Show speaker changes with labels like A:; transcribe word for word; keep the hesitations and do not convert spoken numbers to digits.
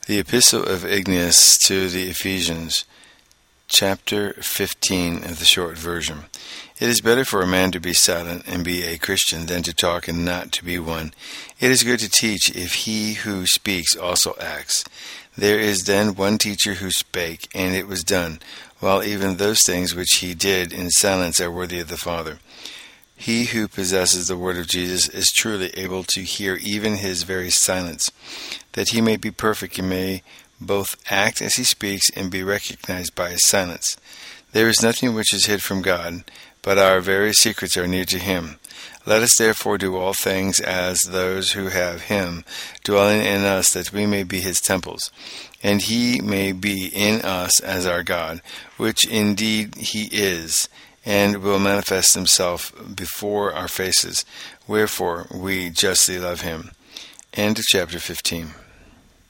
A: The Epistle of Ignaeus to the Ephesians, chapter fifteen of the short version. It is better for a man to be silent and be a Christian than to talk and not to be one. It is good to teach if he who speaks also acts. There is then one teacher who spake, and it was done, while even those things which he did in silence are worthy of the Father. He who possesses the word of Jesus is truly able to hear even his very silence, that he may be perfect and may both act as he speaks and be recognized by his silence. There is nothing which is hid from God, but our very secrets are near to him. Let us therefore do all things as those who have him dwelling in us, that we may be his temples, and he may be in us as our God, which indeed he is, and will manifest himself before our faces. Wherefore we justly love him. End of chapter fifteen.